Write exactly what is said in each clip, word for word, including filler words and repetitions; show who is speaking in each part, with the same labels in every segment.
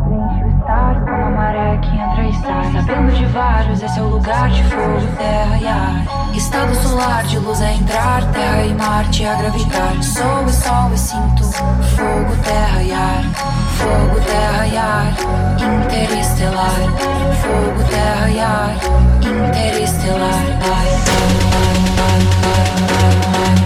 Speaker 1: preenche o estádio como a maré que entra e sai. Sabendo de vários, esse é o lugar de fogo, terra e ar. Estado solar de luz a entrar, terra e Marte a gravitar. Sou e sol e sinto fogo, terra e ar. Fogo, terra e ar, interestelar. Fogo, terra e ar, interestelar. Ai, ai, ai, ai, ai,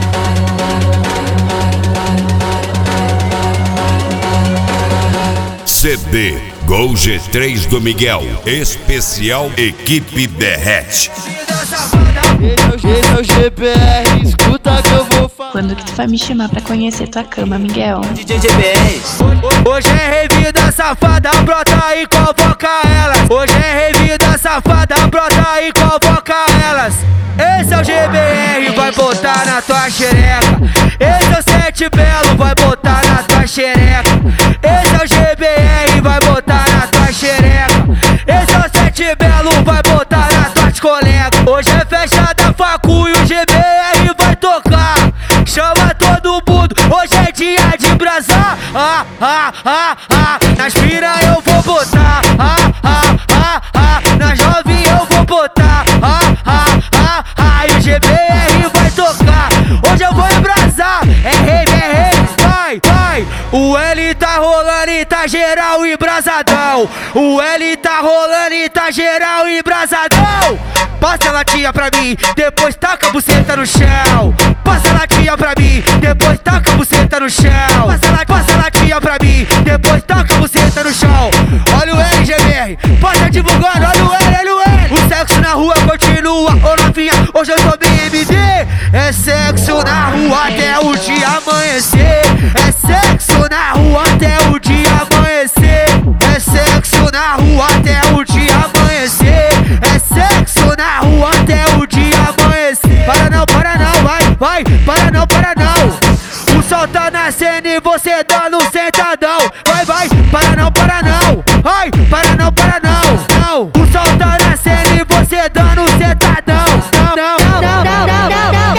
Speaker 2: C D Gol G três do Miguel, especial Equipe Derrete.
Speaker 3: Esse é o G P R, escuta que eu vou falar.
Speaker 4: Quando que tu vai me chamar pra conhecer tua cama, Miguel?
Speaker 3: D J G P R. Hoje é rave da safada, brota e convoca elas. Hoje é rave da safada, brota e convoca elas. Esse é o G B R, vai botar na tua xereca. Esse é o Sete Belo, vai botar na tua xereca. Esse é o G B R, vai botar na tua xereca. Esse é o Sete Belo, vai botar na tua colega. Hoje é festa da facu e o G B R vai tocar. Chama todo mundo, hoje é dia de brasar. Ah, ah, ah, ah, nas pira eu vou botar. Ah, ah, ah, ah, na jovem eu vou botar. Ah, ah, ah, ah, e o G B R vai tocar. Hoje eu vou embrasar, é rave, é rave, vai, vai. O L tá rolando e tá geral embrasadão. O L tá rolando e tá geral embrasadão. Passa a latinha pra mim, depois taca a buceta no chão. Passa a latinha pra mim, depois taca a buceta no chão. Passa a, passa a latinha pra mim, depois taca a buceta no chão. Olha o L G B R, passa divulgando, olha o L, olha o L. O sexo na rua continua, ô novinha, hoje eu tô bem M D. É sexo na rua até o dia amanhecer. É sexo na rua até o dia amanhecer. É sexo na rua até o dia amanhecer. É sexo na rua até o dia amanhecer. Para não, para não, vai, vai, para não, para não. O sol tá nascendo e você dando um sentadão. Vai, vai, para não, para não. Vai, para não, para não, não. O sol tá nascendo e você dando um sentadão. Não, não, não, não, não, não, não,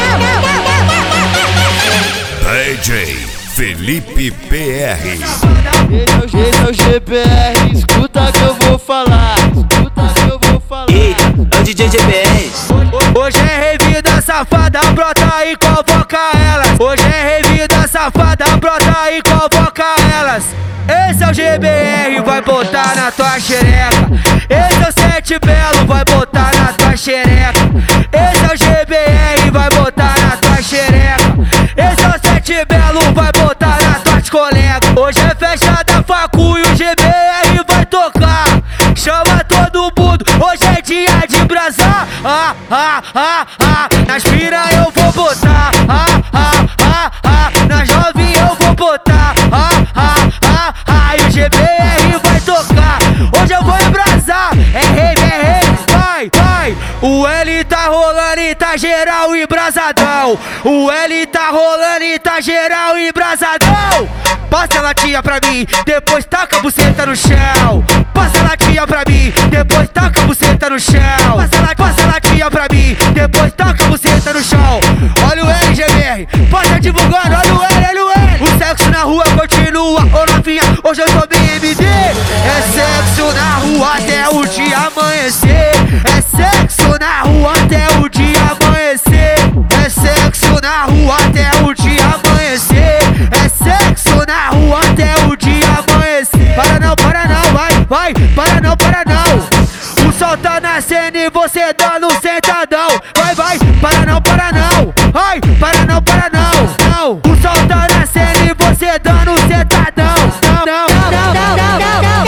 Speaker 2: D J Felipe P R.
Speaker 3: Esse é o G P R, escuta que eu vou falar. Escuta que eu vou falar. Ei, é o D J G P R. Hoje é rave da safada, brota e convoca elas. Hoje é rave da safada, brota e convoca elas. Esse é o G B R, vai botar na tua xereca. Esse é o Sete Belo, vai botar na tua xereca. Esse é o G B R, vai botar na tua xereca. Esse é o Sete Belo, vai botar na tua colega. Hoje é festa da facu e o G B R vai tocar. Chama todo mundo, hoje é dia de brasar. Ah, ah, ah, ah, nas pira eu vou botar. Ah, ah, ah, ah, na jovem eu vou botar. Ah, ah, ah, ah, e o G B R vai tocar. Hoje eu vou embrasar, é rave, é rave, vai, vai. O L tá rolando e tá geral embrasadão. O L tá rolando e tá geral embrasadão. Passa a latinha pra mim, depois taca a buceta no chão. Passa a latinha pra mim, depois taca a buceta no chão. Passa a, passa a latinha pra mim, depois taca a buceta no chão. Olha o L G B R, passa divulgando, olha o L, olha o L. O sexo na rua continua, ô novinha, hoje eu tô bem M D. É sexo na rua até o dia amanhecer. É sexo na rua até o dia amanhecer. É sexo na rua até o dia amanhecer. É sexo na rua até o dia amanhecer. Para não, para não, vai, vai, para não, para não. O sol tá nascendo e você dando um sentadão. Vai, vai, para não, para não. Vai, para não, para não, não. O sol tá nascendo e você dando um sentadão. Não, não, não, não, não, não, não, não,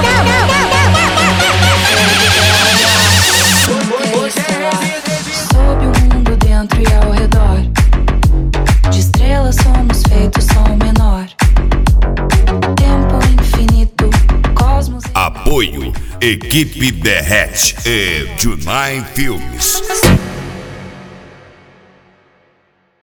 Speaker 1: sob o mundo dentro e ao redor. De estrelas somos feitos som menor. Tempo infinito, cosmos.
Speaker 2: Apoio Equipe Derrete e Junai Filmes.